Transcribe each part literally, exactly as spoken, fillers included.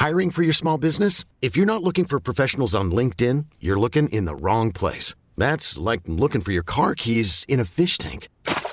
Hiring for your small business? If you're not looking for professionals on LinkedIn, you're looking in the wrong place. That's like looking for your car keys in a fish tank.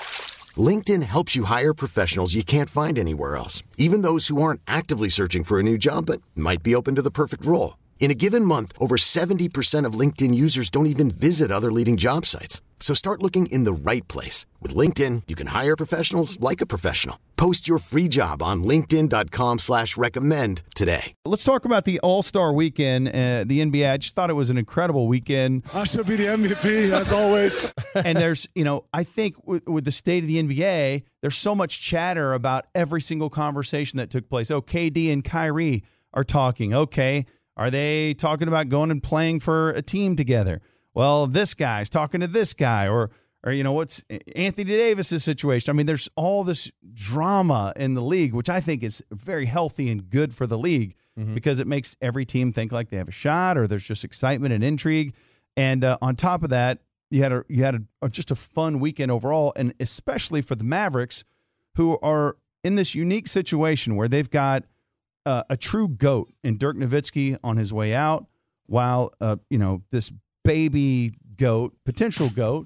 LinkedIn helps you hire professionals you can't find anywhere else, even those who aren't actively searching for a new job but might be open to the perfect role. In a given month, over seventy percent of LinkedIn users don't even visit other leading job sites. So start looking in the right place. With LinkedIn, you can hire professionals like a professional. Post your free job on linkedin.com slash recommend today. Let's talk about the All-Star Weekend, uh, the N B A. I just thought it was an incredible weekend. I should be the M V P, as always. And there's, you know, I think with, with the state of the N B A, there's so much chatter about every single conversation that took place. Oh, K D and Kyrie are talking. Okay, are they talking about going and playing for a team together? Well, this guy's talking to this guy, or, or you know, what's Anthony Davis's situation? I mean, there's all this drama in the league, which I think is very healthy and good for the league mm-hmm. because it makes every team think like they have a shot, or there's just excitement and intrigue. And uh, on top of that, you had a you had a, just a fun weekend overall, and especially for the Mavericks, who are in this unique situation where they've got uh, a true GOAT in Dirk Nowitzki on his way out, while uh, you know this baby GOAT, potential GOAT,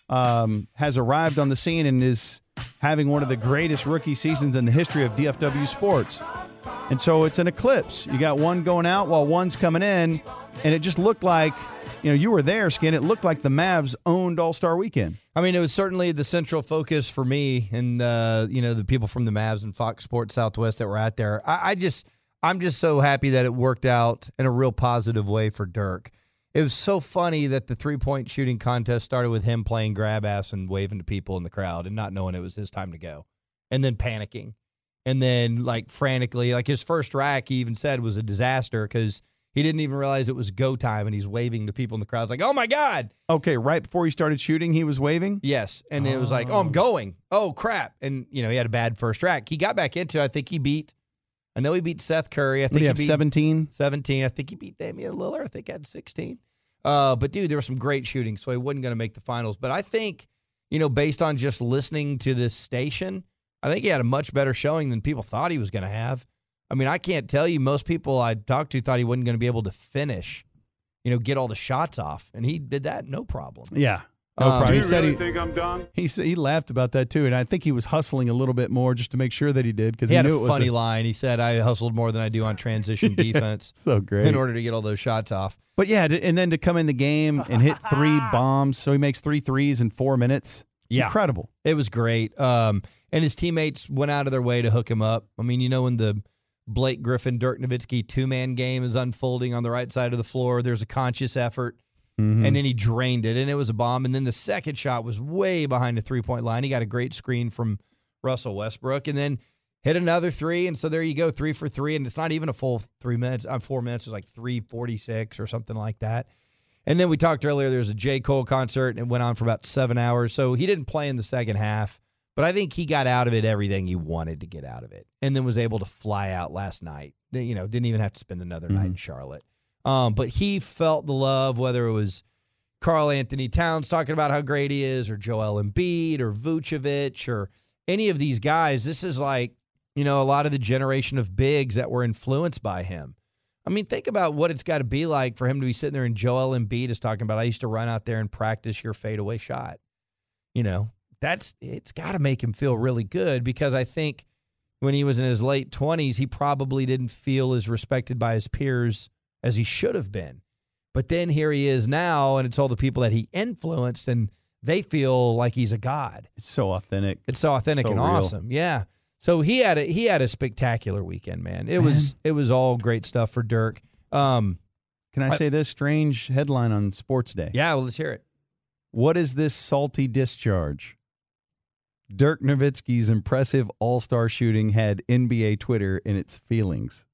um, has arrived on the scene and is having one of the greatest rookie seasons in the history of D F W sports. And so it's an eclipse. You got one going out while one's coming in, and it just looked like, you know, you were there, Skin. It looked like the Mavs owned All-Star Weekend. I mean, it was certainly the central focus for me and, uh, you know, the people from the Mavs and Fox Sports Southwest that were out there. I, I just, I'm just so happy that it worked out in a real positive way for Dirk. It was so funny that the three-point shooting contest started with him playing grab ass and waving to people in the crowd and not knowing it was his time to go, and then panicking, and then like frantically, like his first rack, he even said was a disaster because he didn't even realize it was go time, and he's waving to people in the crowd. It's like, oh my God. Okay, right before he started shooting, he was waving? Yes, and oh. It was like, oh, I'm going. Oh, crap. And, you know, he had a bad first rack. He got back into it. I think he beat, I know he beat Seth Curry. I think what do you he have, beat seventeen? seventeen. I think he beat Damian Lillard. I think he had sixteen. Uh, but, dude, there was some great shooting, so he wasn't going to make the finals. But I think, you know, based on just listening to this station, I think he had a much better showing than people thought he was going to have. I mean, I can't tell you, most people I talked to thought he wasn't going to be able to finish, you know, get all the shots off. And he did that no problem. Yeah. No Um, problem. He you said really he, think I'm done? he said he laughed about that too, and I think he was hustling a little bit more just to make sure that he did, because He he, had knew a it was funny a, line. He said, I hustled more than I do on transition defense so great in order to get all those shots off. But yeah, to- and then to come in the game and hit three bombs, so he makes three threes in four minutes. Yeah. Incredible. It was great. Um, and his teammates went out of their way to hook him up. I mean, you know, when the Blake Griffin, Dirk Nowitzki two-man game is unfolding on the right side of the floor, there's a conscious effort. Mm-hmm. And then he drained it, and it was a bomb. And then the second shot was way behind the three-point line. He got a great screen from Russell Westbrook, and then hit another three. And so there you go, three for three. And it's not even a full three minutes. Uh, four minutes. It was like three forty-six or something like that. And then we talked earlier, there's a J. Cole concert, and it went on for about seven hours. So he didn't play in the second half, but I think he got out of it everything he wanted to get out of it, and then was able to fly out last night. You know, didn't even have to spend another mm-hmm. night in Charlotte. Um, but he felt the love, whether it was Karl Anthony Towns talking about how great he is, or Joel Embiid, or Vucevic, or any of these guys. This is like, you know, a lot of the generation of bigs that were influenced by him. I mean, think about what it's got to be like for him to be sitting there, and Joel Embiid is talking about, I used to run out there and practice your fadeaway shot. You know, that's it's got to make him feel really good, because I think when he was in his late twenties, he probably didn't feel as respected by his peers as he should have been. But then here he is now, and it's all the people that he influenced, and they feel like he's a god. It's so authentic. It's so authentic so and real. awesome. Yeah. So he had a he had a spectacular weekend, man. It man. was it was all great stuff for Dirk. Um, Can I, I say this strange headline on Sports Day? Yeah, well, let's hear it. What is this salty discharge? Dirk Nowitzki's impressive all-star shooting had N B A Twitter in its feelings.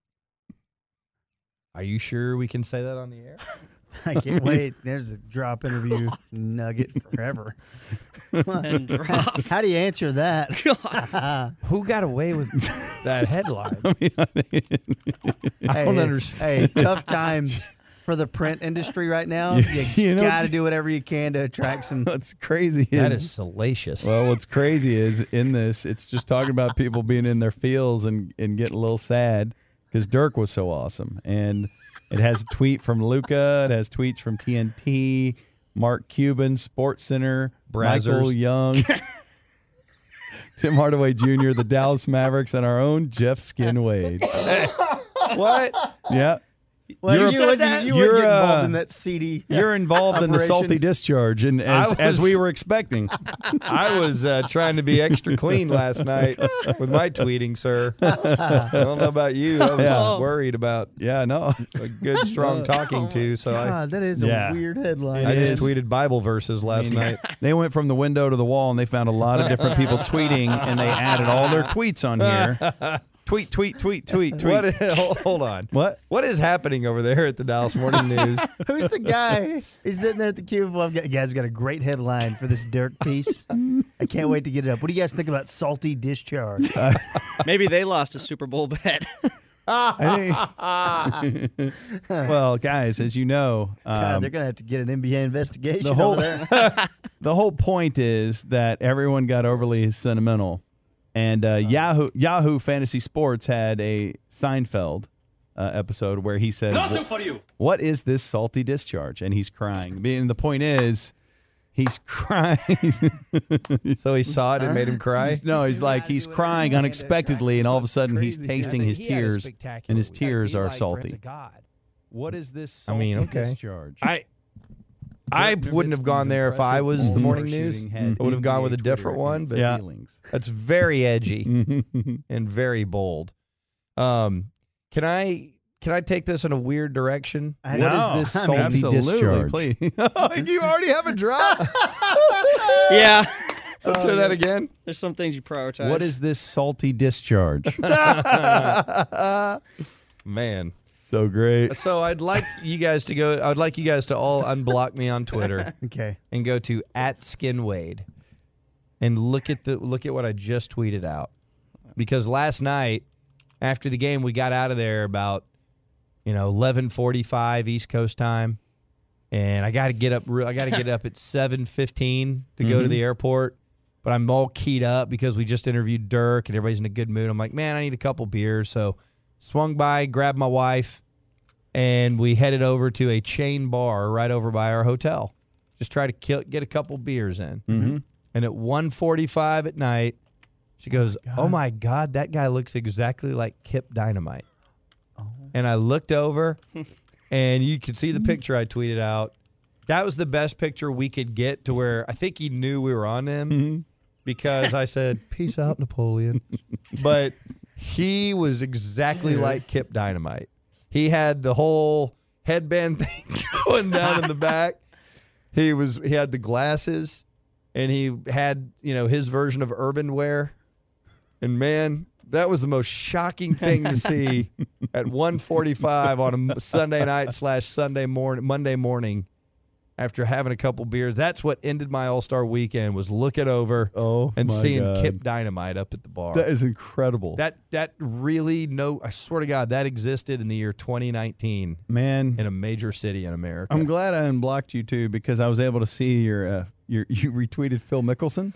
Are you sure we can say that on the air? I can't wait. There's a drop interview nugget forever. And drop. How do you answer that? Who got away with that headline? I, mean, I, mean, I hey, don't understand. Hey, tough times for the print industry right now. You, You, you know got to do whatever you can to attract some. What's crazy is That is salacious. Well, what's crazy is in this, it's just talking about people being in their feels and, and getting a little sad. because Dirk was so awesome. And it has a tweet from Luca. It has tweets from T N T, Mark Cuban, Sports Center, Brazzers. Michael Young, Tim Hardaway Junior, the Dallas Mavericks, and our own Jeff Skin Wade. What? Yeah. Well, You're- you, would, you, you would you're, get involved uh, in that C D. You're involved in the Operation. salty discharge, and as, I as was- we were expecting. I was uh, trying to be extra clean last night with my tweeting, sir. I don't know about you. I was Yeah. worried about Yeah, no. a good, strong talking to, so I, God, that is Yeah. a weird headline. I It just is. tweeted Bible verses last night. They went from the window to the wall, and they found a lot of different people tweeting, and they added all their tweets on here. Tweet, tweet, tweet, tweet, tweet. What? is- hold- hold on. What? What is happening over there at the Dallas Morning News? Who's the guy? He's sitting there at the cubicle. I've got, guys, got a great headline for this Dirk piece. I can't wait to get it up. What do you guys think about salty discharge? Maybe they lost a Super Bowl bet. I think- well, guys, as you know, God, um, they're gonna have to get an N B A investigation the whole over there. the whole point is that everyone got overly sentimental, and uh, Yahoo Yahoo Fantasy Sports had a Seinfeld uh, episode where he said, Nothing for you. "What is this salty discharge?" And he's crying. And the point is, he's crying. So he saw it and made him cry? No, he's like he's crying unexpectedly, and all of a sudden he's tasting his tears, and his tears are salty. What is this I salty mean, okay. discharge? I I wouldn't have gone there if I was the morning news. I would have gone with a different one, but Yeah. that's very edgy and very bold. Um, can I can I take this in a weird direction? I What is know. this I mean, salty absolutely, discharge? please. You already have a drop. Yeah. Let's hear that again. There's some things you prioritize. What is this salty discharge? Man. So great. So I'd like you guys to go. I'd like you guys to all unblock me on Twitter Okay. and go to at SkinWade and look at the look at what I just tweeted out. Because last night after the game, we got out of there about you know eleven forty-five East Coast time, and I got to get up. real- I got to get up at seven fifteen to go to the airport. But I'm all keyed up because we just interviewed Dirk and everybody's in a good mood. I'm like, man, I need a couple beers. So swung by, grabbed my wife, and we headed over to a chain bar right over by our hotel. Just try to kill, get a couple beers in. Mm-hmm. And at one forty-five at night, she goes, oh, my God, that guy looks exactly like Kip Dynamite. And I looked over, and you could see the picture I tweeted out. That was the best picture we could get to where I think he knew we were on him because I said, peace out, Napoleon. But he was exactly like Kip Dynamite. He had the whole headband thing going down in the back. He was he had the glasses, and he had, you know, his version of urban wear. And man, that was the most shocking thing to see at one forty-five on a Sunday night slash Sunday morning, Monday morning. After having a couple beers, that's what ended my All-Star weekend, was looking over Oh, and my seeing God. Kip Dynamite up at the bar. That is incredible. That that really no, I swear to God, that existed in the year twenty nineteen Man, in a major city in America. I'm glad I unblocked you too because I was able to see your uh, your you retweeted Phil Mickelson.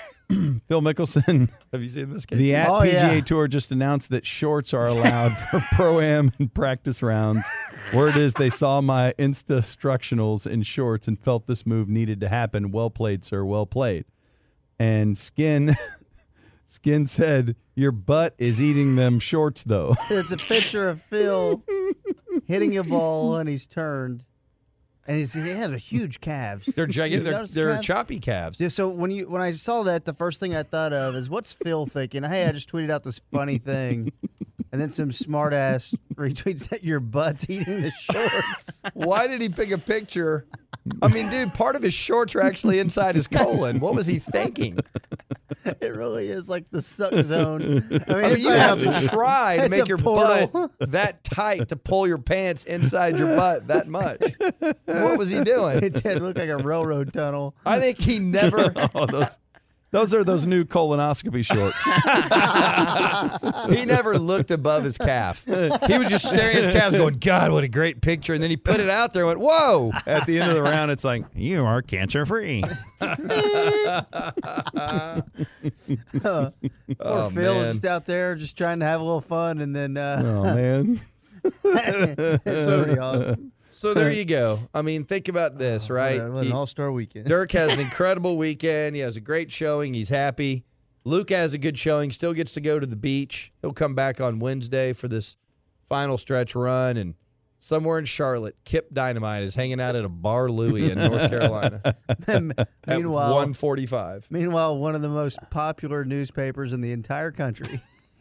Phil Mickelson, Have you seen this game? the at Oh, P G A yeah. Tour just announced that shorts are allowed for pro-am and practice rounds. Word is they saw my Insta-structionals in shorts and felt this move needed to happen. Well played, sir. Well played. And Skin, Skin said, your butt is eating them shorts, though. It's a picture of Phil hitting a ball and he's turned, and he's, he had a huge calves. They're gigantic. You They're, notice the they're calves? choppy calves. Yeah, so when you when I saw that, the first thing I thought of is, what's Phil thinking? Hey, I just tweeted out this funny thing, and then some smart ass retweets that your butt's eating the shorts. Why did he pick a picture? I mean, dude, part of his shorts are actually inside his colon. What was he thinking? It really is like the suck zone. I mean, I mean, it's you like have a- to try to it's make a your portal. butt that tight to pull your pants inside your butt that much. What was he doing? It did look like a railroad tunnel. I think he never. Oh, those Those are those new colonoscopy shorts. He never looked above his calf. He was just staring at his calves going, God, what a great picture. And then he put it out there and went, whoa. At the end of the round, it's like, you are cancer-free. Poor Oh, Phil man. was just out there just trying to have a little fun, and then uh, Oh, man. it's pretty awesome. So there you go. I mean, think about this, right? What an He- all-star weekend. Dirk has an incredible weekend. He has a great showing. He's happy. Luke has a good showing. Still gets to go to the beach. He'll come back on Wednesday for this final stretch run. And somewhere in Charlotte, Kip Dynamite is hanging out at a Bar Louie in North Carolina at meanwhile, one forty-five. meanwhile, one of the most popular newspapers in the entire country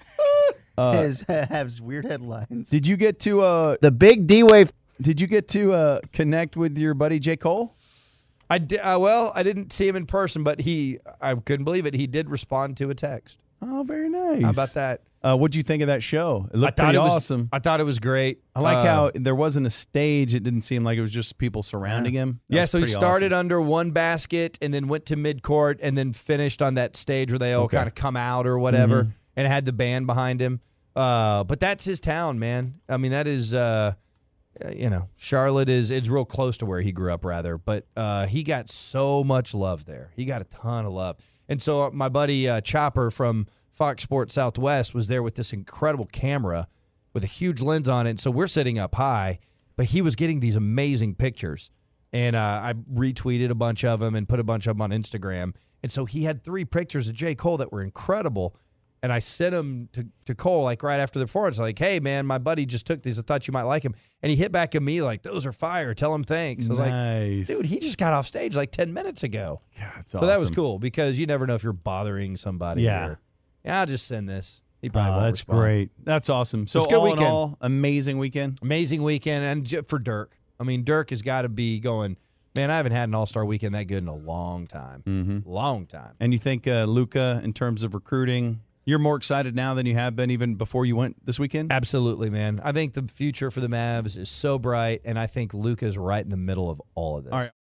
is, has weird headlines. Did you get to uh, The big D-Wave. Did you get to uh, connect with your buddy J. Cole? I di- uh, well, I didn't see him in person, but he, I couldn't believe it. He did respond to a text. Oh, very nice. How about that? Uh, what'd you think of that show? It looked I thought pretty it was awesome. I thought it was great. I like Uh, how there wasn't a stage. It didn't seem like it was just people surrounding him. That Yeah, was so he pretty started awesome. under one basket and then went to midcourt and then finished on that stage where they all Okay. kind of come out or whatever Mhm. and had the band behind him. Uh, but that's his town, man. I mean, that is, uh, you know, Charlotte is it's real close to where he grew up, rather. But uh, he got so much love there. He got a ton of love. And so my buddy uh, Chopper from Fox Sports Southwest was there with this incredible camera with a huge lens on it. And so we're sitting up high, but he was getting these amazing pictures. And uh, I retweeted a bunch of them and put a bunch of them on Instagram. And so he had three pictures of J. Cole that were incredible. And I sent them to, to Cole like right after the performance. Like, hey, man, my buddy just took these. I thought you might like him. And he hit back at me like, those are fire. Tell him thanks. I was like, nice. dude, he just got off stage like ten minutes ago. Yeah, it's So that was awesome. cool because you never know if you're bothering somebody. Yeah. or- yeah, I'll just send this. He probably Oh, won't that's respond. great. That's awesome. So It's a good all weekend. in all, amazing weekend. Amazing weekend. And j- for Dirk, I mean, Dirk has got to be going, man, I haven't had an all-star weekend that good in a long time. Mm-hmm. Long time. And you think uh, Luka, in terms of recruiting, you're more excited now than you have been even before you went this weekend? Absolutely, man. I think the future for the Mavs is so bright, and I think Luka's right in the middle of all of this. All right.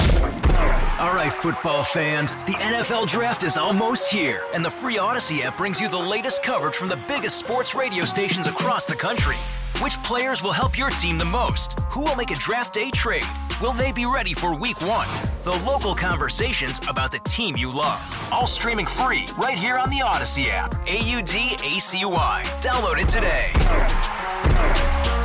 All right, football fans, the N F L Draft is almost here, and the free Odyssey app brings you the latest coverage from the biggest sports radio stations across the country. Which players will help your team the most? Who will make a draft day trade? Will they be ready for week one? The local conversations about the team you love. All streaming free right here on the Odyssey app. A U D A C Y. Download it today.